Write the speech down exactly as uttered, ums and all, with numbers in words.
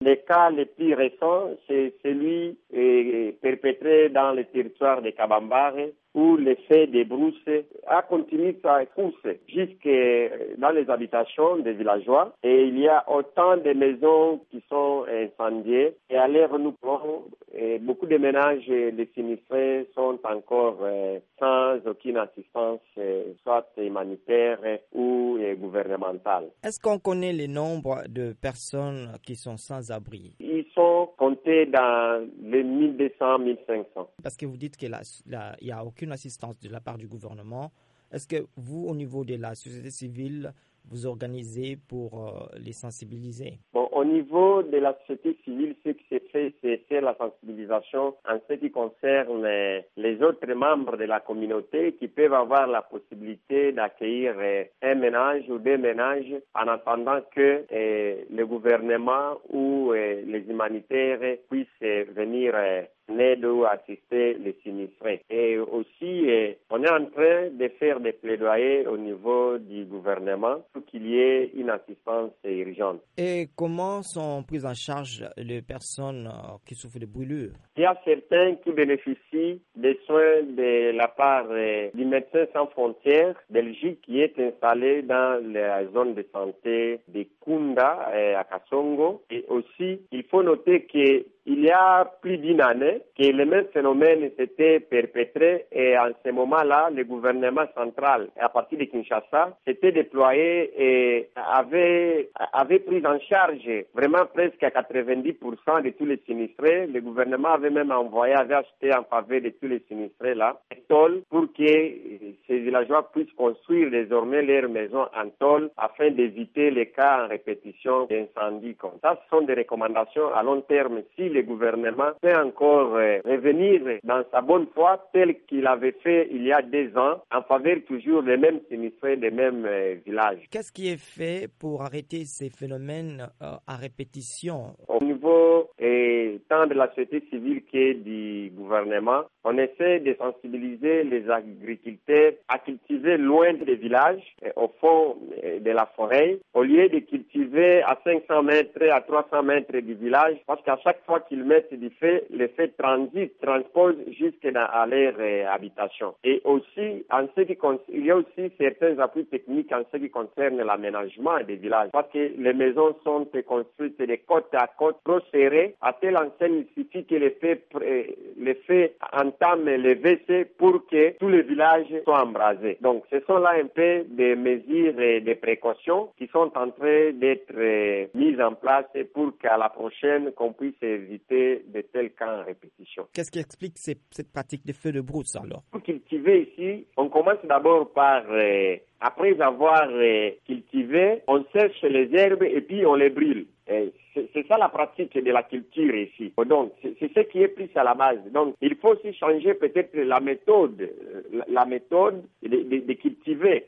les cas les plus récents, c'est celui euh, perpétré dans le territoire de Kabambare, où l'effet des brousses a continué sa course jusque dans les habitations des villageois. Et il y a autant de maisons qui sont incendiées. Et à l'heure nous prenons, beaucoup de ménages, les sinistrés sont encore euh, sans aucune assistance, euh, soit humanitaire ou euh, gouvernementale. Est-ce qu'on connaît le nombre de personnes qui sont sans abri? Ils sont comptés dans les mille deux cents, mille cinq cents. Parce que vous dites qu'il n'y a aucune assistance de la part du gouvernement. Est-ce que vous, au niveau de la société civile, vous organisez pour euh, les sensibiliser? Bon, au niveau de la société civile, ce qui s'est fait, c'est faire la sensibilisation en ce qui concerne les autres membres de la communauté qui peuvent avoir la possibilité d'accueillir un ménage ou deux ménages en attendant que eh, le gouvernement ou eh, les humanitaires puissent eh, venir eh, en aide ou assister les sinistrés. Et aussi, eh, on est en train de faire des plaidoyers au niveau du gouvernement pour qu'il y ait une assistance urgente. Et comment sont prises en charge les personnes qui souffrent de brûlures? Il y a certains qui bénéficient des soins de la part eh, du Médecins sans frontières Belgique qui est installé dans la zone de santé de Kunda eh, à Kasongo. Et aussi, il faut noter que il y a plus d'une année que le même phénomène s'était perpétré et en ce moment-là, le gouvernement central, à partir de Kinshasa, s'était déployé et avait, avait pris en charge vraiment presque à quatre-vingt-dix pour cent de tous les sinistrés. Le gouvernement avait même envoyé, avait acheté en faveur de tous les sinistrés là, des tôles pour que ces villageois puissent construire désormais leurs maisons en tôle afin d'éviter les cas en répétition d'incendies comme ça. Ce sont des recommandations à long terme. Si le gouvernement peut encore euh, revenir dans sa bonne foi tel qu'il avait fait il y a deux ans en faveur toujours des mêmes sinistrés, des mêmes euh, villages. Qu'est-ce qui est fait pour arrêter ces phénomènes euh, à répétition? Au niveau euh, tant de la société civile que du gouvernement, on essaie de sensibiliser les agriculteurs à cultiver loin des villages, euh, au fond euh, de la forêt, au lieu de cultiver à cinq cents mètres, à trois cents mètres du village, parce qu'à chaque fois qu'ils mettent du fait, le fait transite, transpose jusqu'à leur euh, habitation. Et aussi, en ce qui con... il y a aussi certains appuis techniques en ce qui concerne l'aménagement des villages, parce que les maisons sont construites de côte à côte, trop serrées, à telle enseigne, il suffit que le fait, euh, le fait entame les W C pour que tous les villages soient embrasés. Donc, ce sont là un peu des mesures et des précautions qui sont en train d'être euh, mises en place pour qu'à la prochaine, qu'on puisse éviter de tels cas en répétition. Qu'est-ce qui explique ces, cette pratique de feux de brousse alors? Pour cultiver ici, on commence d'abord par, euh, après avoir euh, cultivé, on sèche les herbes et puis on les brûle. Et c'est, c'est ça la pratique de la culture ici. Donc, c'est, c'est ce qui est plus à la base. Donc, il faut aussi changer peut-être la méthode, la, la méthode de, de, de cultiver.